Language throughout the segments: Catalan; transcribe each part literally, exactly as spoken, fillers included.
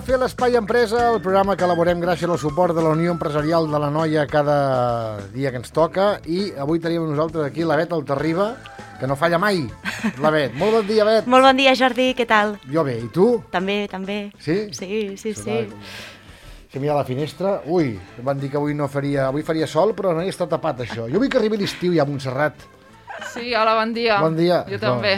fer l'Espai Empresa, el programa que elaborem gràcies al suport de la Unió Empresarial de l'Anoia cada dia que ens toca. I avui tenim nosaltres aquí la Bet Altarriba, que no falla mai. La Bet. Molt bon dia, Bet. Molt bon dia, Jordi. Què tal? Jo bé. I tu? També, també. Sí? Sí, sí, sí. Si mira la finestra, ui, van dir que avui no faria, avui faria sol, però no hi està tapat això. Jo vull que arribi l'estiu ja a Montserrat. Sí, hola, bon dia. Bon dia. Jo també.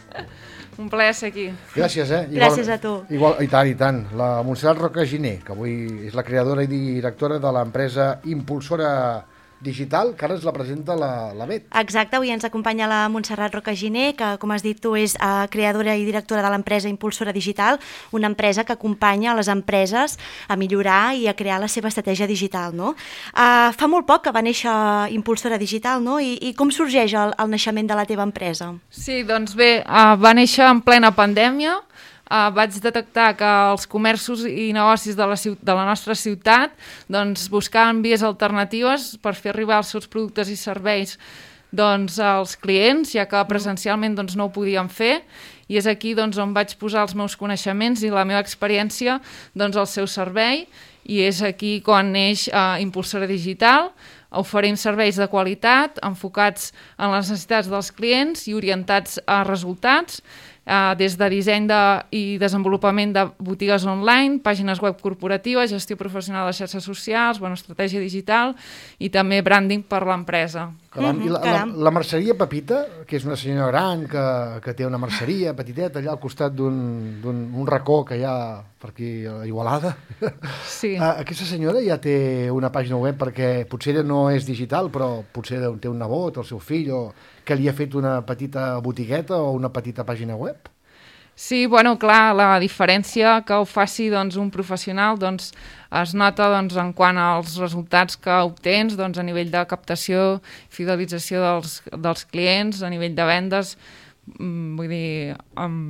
Un plaer ser aquí. Gràcies, eh? Igual, Gràcies a tu. Igual, I tant, i tant. La Montserrat Roca Giner, que avui és la creadora i directora de l'empresa Impulsora Digital, que ara ens la presenta la, la Bet. Exacte, avui ens acompanya la Montserrat Roca Giner, que, com has dit tu, és uh, creadora i directora de l'empresa Impulsora Digital, una empresa que acompanya les empreses a millorar i a crear la seva estratègia digital, no? Uh, fa molt poc que va néixer Impulsora Digital, no? I, i com sorgeix el, el naixement de la teva empresa? Sí, doncs bé, uh, va néixer en plena pandèmia. Uh, vaig detectar que els comerços i negocis de la, de la nostra ciutat doncs, buscaven vies alternatives per fer arribar els seus productes i serveis doncs, als clients, ja que presencialment doncs, no ho podíem fer, i és aquí doncs, on vaig posar els meus coneixements i la meva experiència doncs, al seu servei, i és aquí quan neix uh, Impulsora Digital. Oferim serveis de qualitat enfocats en les necessitats dels clients i orientats a resultats, Uh, des de disseny de, i desenvolupament de botigues online, pàgines web corporatives, gestió professional de xarxes socials, bueno, estratègia digital i també branding per l'empresa. Caram, i la, la, la merceria Pepita, que és una senyora gran que, que té una merceria petiteta allà al costat d'un un racó que hi ha per aquí a Igualada. Sí. Uh, aquesta senyora ja té una pàgina web perquè potser ella no és digital, però potser té un nebot o el seu fill o que li ha fet una petita botigueta o una petita pàgina web? Sí, bueno, clar, la diferència que ho faci doncs, un professional doncs, es nota doncs, en quant als resultats que obtens doncs, a nivell de captació, fidelització dels, dels clients, a nivell de vendes. Vull dir, um,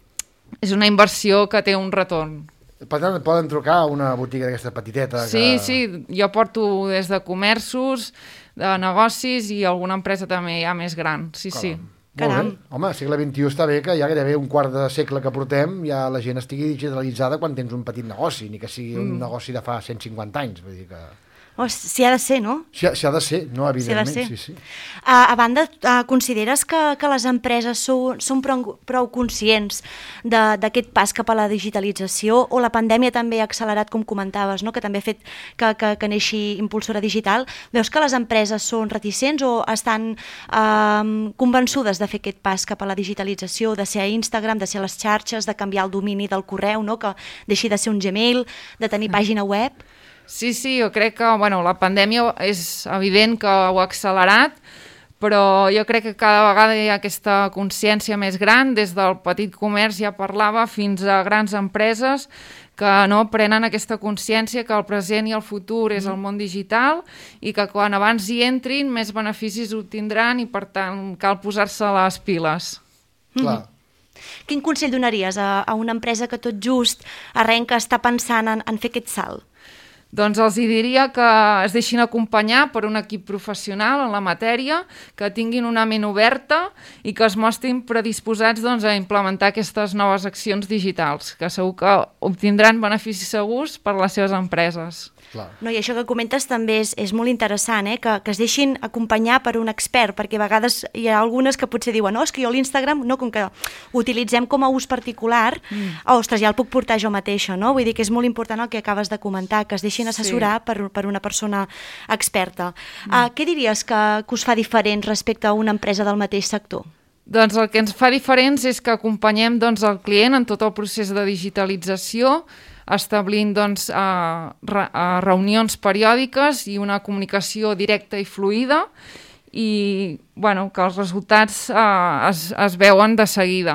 és una inversió que té un retorn. Per tant, poden trucar a una botiga d'aquesta petiteta? Sí, que... sí, jo porto des de comerços, de negocis i alguna empresa també ja més gran, sí, Caram. sí. Molt bé. Home, segle vint-i-u està bé que ja gairebé un quart de segle que portem ja la gent estigui digitalitzada quan tens un petit negoci, ni que sigui un mm. negoci de fa cent cinquanta anys, vull dir que... Oh, si ha de ser, no? Si ha, si ha de ser, no, evidentment, si sí, sí. A, a banda, uh, consideres que, que les empreses són, són prou, prou conscients d'aquest pas cap a la digitalització, o la pandèmia també ha accelerat, com comentaves, no? Que també ha fet que, que, que neixi Impulsora Digital? Veus que les empreses són reticents o estan uh, convençudes de fer aquest pas cap a la digitalització, de ser a Instagram, de ser a les xarxes, de canviar el domini del correu, no? Que deixi de ser un Gmail, de tenir pàgina web? Sí, sí, jo crec que bueno, la pandèmia és evident que ho ha accelerat, però jo crec que cada vegada hi ha aquesta consciència més gran, des del petit comerç, ja parlava, fins a grans empreses que no prenen aquesta consciència que el present i el futur és el món digital i que quan abans hi entrin més beneficis obtindran i per tant cal posar-se les piles. Clar. Quin consell donaries a, a una empresa que tot just arrenca, està pensant en, en fer aquest salt? Doncs els hi diria que es deixin acompanyar per un equip professional en la matèria, que tinguin una ment oberta i que es mostrin predisposats doncs, a implementar aquestes noves accions digitals, que segur que obtindran beneficis segurs per a les seves empreses. Clar. No, i això que comentes també és, és molt interessant, eh? que, que es deixin acompanyar per un expert, perquè a vegades hi ha algunes que potser diuen no, és que jo l'Instagram, no, com que ho utilitzem com a ús particular, mm. oh, ostres, ja el puc portar jo mateixa, no? Vull dir que és molt important el que acabes de comentar, que es deixin assessorar sí. per, per una persona experta. Mm. Uh, què diries que, que us fa diferents respecte a una empresa del mateix sector? Doncs el que ens fa diferents és que acompanyem doncs, el client en tot el procés de digitalització, establint doncs, uh, re, uh, reunions periòdiques i una comunicació directa i fluida i bueno, que els resultats uh, es, es veuen de seguida.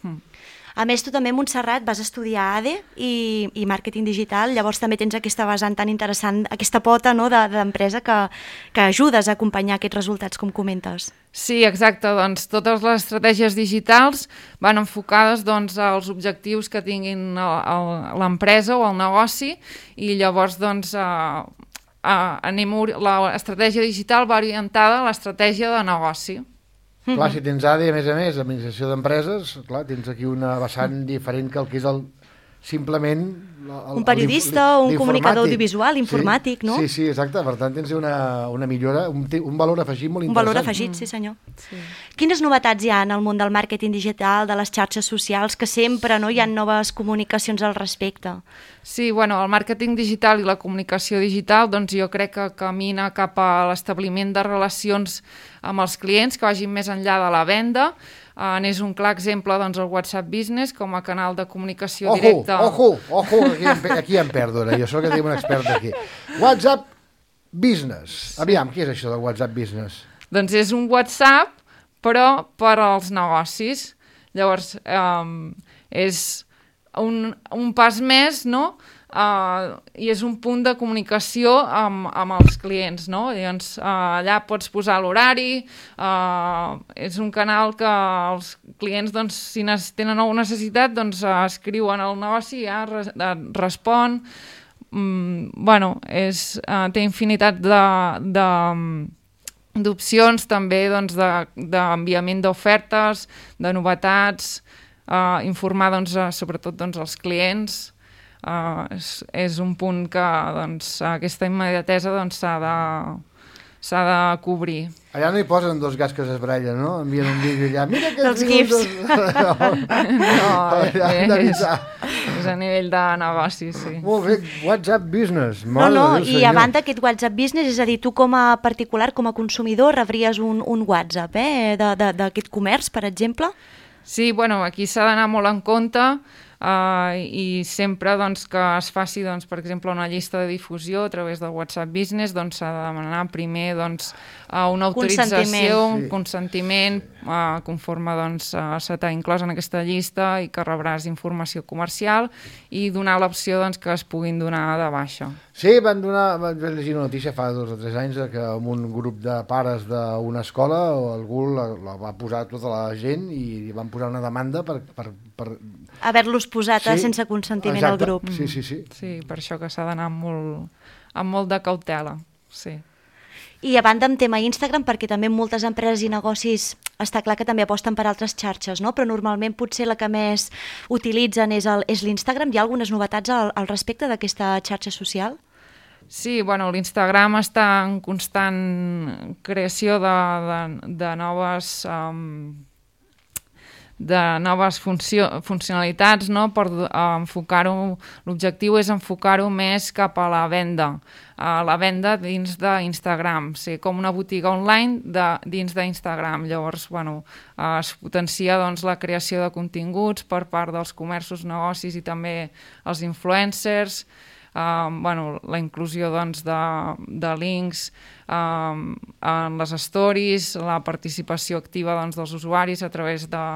A més, tu també, Montserrat, vas estudiar A D E i, i màrqueting digital, llavors també tens aquesta vessant tan interessant, aquesta pota no, d'empresa que, que ajudes a acompanyar aquests resultats, com comentes. Sí, exacte. Doncs totes les estratègies digitals van enfocades doncs, als objectius que tinguin l'empresa o el negoci i llavors doncs, a, a, anem, l'estratègia digital va orientada a l'estratègia de negoci. Clar, si tens A D E, a més a més, Administració d'Empreses, clar, tens aquí una vessant diferent que el que és el simplement... El, un periodista o un comunicador audiovisual, informàtic, sí, no? Sí, sí, exacte. Per tant, tens una, una millora, un, un valor afegit molt interessant. Un valor afegit, mm. sí senyor. Sí. Quines novetats hi ha en el món del màrqueting digital, de les xarxes socials, que sempre no hi ha noves comunicacions al respecte? Sí, bueno, el màrqueting digital i la comunicació digital, doncs jo crec que camina cap a l'establiment de relacions amb els clients que vagin més enllà de la venda. Uh, n'és un clar exemple doncs, el WhatsApp Business com a canal de comunicació ojo, directa. Ojo, ojo, aquí em, aquí em perdo ara, jo sóc que tinc un expert aquí. WhatsApp Business. Aviam, què és això del WhatsApp Business? Doncs és un WhatsApp, però per als negocis. Llavors, um, és un, un pas més, no?, Uh, i és un punt de comunicació amb, amb els clients, no? Llavors, uh, allà pots posar l'horari, uh, és un canal que els clients, doncs, si tenen alguna necessitat, doncs, uh, escriuen al negoci i ja res, uh, respon. Mm, bueno, és, uh, té infinitat de... de d'opcions també doncs, d'enviament de, d'ofertes, de novetats, uh, informar doncs, uh, sobretot doncs, els clients. Uh, és, és un punt que doncs, aquesta immediatesa doncs, s'ha de, s'ha de cobrir. Allà no hi posen dos gats que s'esbrallen, no? Envien un vídeo allà. Mira que els gifs. No, és, és a nivell de negoci, sí. Molt bé, WhatsApp Business. No, no, i a banda aquest WhatsApp Business, és a dir, tu com a particular, com a consumidor, rebries un, un WhatsApp eh, d'aquest comerç, per exemple? Sí, bueno, aquí s'ha d'anar molt en compte. Uh, i sempre doncs, que es faci, doncs, per exemple, una llista de difusió a través del WhatsApp Business, doncs s'ha de demanar primer doncs, uh, una autorització, consentiment. un consentiment uh, conforme doncs, uh, s'ha inclòs en aquesta llista i que rebràs informació comercial i donar l'opció doncs, que es puguin donar de baixa. Sí, van donar, van llegir una notícia fa dos o tres anys que amb un grup de pares d'una escola algú la, la va posar tota la gent i van posar una demanda per... per, per... haver-los posat sí, sense consentiment exacte. Al grup. Sí, sí, sí. Sí, per això que s'ha d'anar amb, molt, amb molt de cautela, sí. I a banda amb tema Instagram, perquè també moltes empreses i negocis està clar que també aposten per altres xarxes, no? Però normalment potser la que més utilitzen és, el, és l'Instagram. Hi ha algunes novetats al, al respecte d'aquesta xarxa social? Sí, bueno, l'Instagram està en constant creació de, de, de noves... Um, de noves funcio funcionalitats, no? Per uh, enfocar-ho, l'objectiu és enfocar-ho més cap a la venda, a la venda dins d'Instagram, ser com una botiga online de, dins d'Instagram. Llavors, bueno, uh, es potencia doncs, la creació de continguts per part dels comerços, negocis i també els influencers, uh, bueno, la inclusió doncs, de, de links um, en les stories, la participació activa doncs, dels usuaris a través de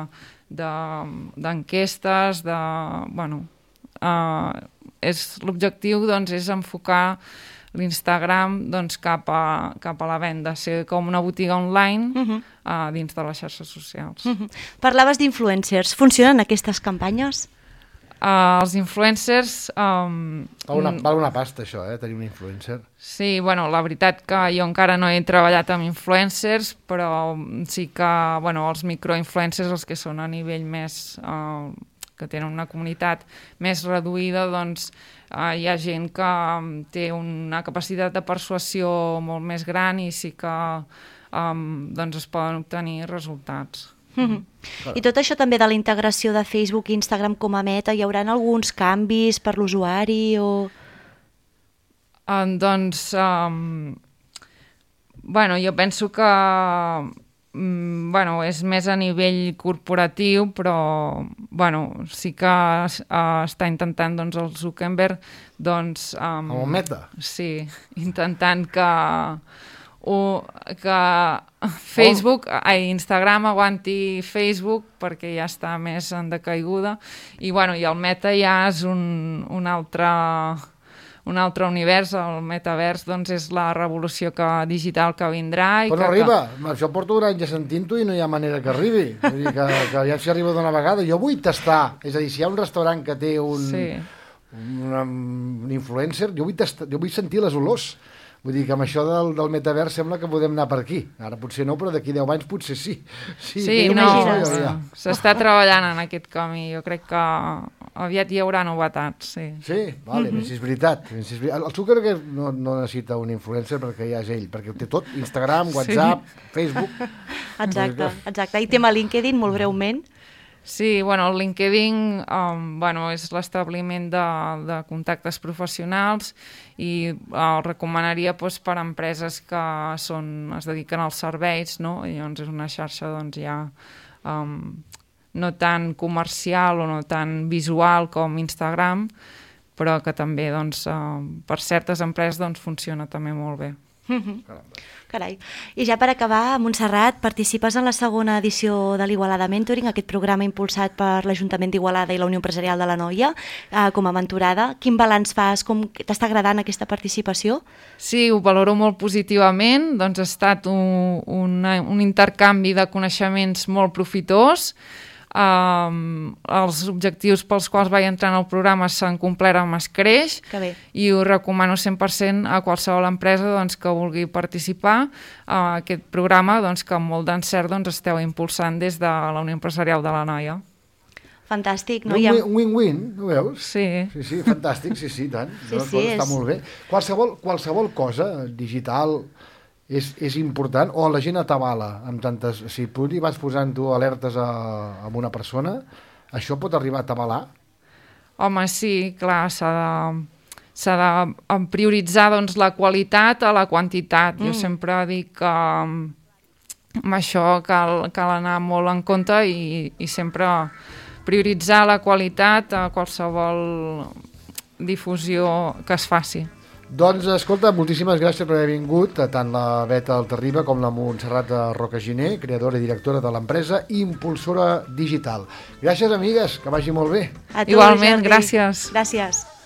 d'enquestes, de, de, bueno, uh, és l'objectiu doncs, és enfocar l'Instagram doncs, cap, a, cap a la venda, ser com una botiga online uh-huh. uh, dins de les xarxes socials. Uh-huh. Parlaves d'influencers, funcionen aquestes campanyes? Uh, els influencers... Um, val, una, val una pasta això, eh, tenir un influencer. Sí, bueno, la veritat que jo encara no he treballat amb influencers, però sí que, bueno, els microinfluencers, els que són a nivell més... Uh, que tenen una comunitat més reduïda, doncs uh, hi ha gent que um, té una capacitat de persuasió molt més gran i sí que um, doncs es poden obtenir resultats. Mm-hmm. I tot això també de la integració de Facebook i Instagram com a meta, hi haurà alguns canvis per l'usuari o...? Uh, doncs, um, bueno, jo penso que um, bueno, és més a nivell corporatiu, però bueno, sí que uh, està intentant doncs, el Zuckerberg doncs, um, amb el meta? Sí, intentant que... O que Facebook, oh. ai, Instagram aguanti Facebook perquè ja està més en decaiguda i, bueno, i el Meta ja és un, un, altre, un altre univers, el metavers doncs és la revolució que, digital que vindrà. I Però que, no arriba, que... això porto un any ja sentint-ho i no hi ha manera que arribi, vull dir que, que ja s'hi arriba d'una vegada. Jo vull tastar, és a dir, si hi ha un restaurant que té un, sí. un, un influencer, jo vull, tastar, jo vull sentir les olors. Vull dir que amb això del, del metavers sembla que podem anar per aquí. Ara potser no, però d'aquí deu anys potser sí. Sí, sí no, s'està treballant en aquest camí. Jo crec que aviat hi haurà novetats, sí. Sí? Vale, mm -hmm. si és veritat. Si és veritat. El Zucker que no, no necessita un influencer perquè ja és ell, perquè ho té tot, Instagram, WhatsApp, sí. Facebook... Exacte, exacte. I tema LinkedIn, molt breument. Sí, bueno, el LinkedIn um, bueno, és l'establiment de, de contactes professionals i el recomanaria doncs, per a empreses que són, es dediquen als serveis, no? I llavors és una xarxa doncs, ja um, no tan comercial o no tan visual com Instagram, però que també doncs, uh, per certes empreses doncs, funciona també molt bé. Mm-hmm. Carai. I ja per acabar, Montserrat, participes en la segona edició de l'Igualada Mentoring, aquest programa impulsat per l'Ajuntament d'Igualada i la Unió Empresarial de l'Anoia, eh, com a mentorada. Quin balanç fas? Com t'està agradant aquesta participació? Sí, ho valoro molt positivament. Doncs ha estat un, un, un intercanvi de coneixements molt profitós. Um, els objectius pels quals vaig entrar en el programa s'han complert amb escreix i ho recomano cent per cent a qualsevol empresa doncs, que vulgui participar a aquest programa doncs, que amb molt d'encert doncs, esteu impulsant des de la Unió Empresarial de l'Anoia. Fantàstic. No? Un win-win, no veus? Sí. Sí, sí, fantàstic, sí, sí, tant. Sí, doncs, sí, doncs, està és... molt bé. Qualsevol, qualsevol cosa digital és, és important, o la gent atabala amb tantes... Si tu li vas posant tu alertes a, a una persona, això pot arribar a atabalar? Home, sí, clar, s'ha de, s'ha de prioritzar doncs, la qualitat a la quantitat. Mm. Jo sempre dic que amb això cal, cal anar molt en compte i, i sempre prioritzar la qualitat a qualsevol difusió que es faci. Doncs, escolta, moltíssimes gràcies per haver vingut, tant la Beta Altarriba com la Montserrat Rocaginer, creadora i directora de l'empresa Impulsora Digital. Gràcies, amigues, que vagi molt bé. A tu, igualment, Jordi. Gràcies. Gràcies.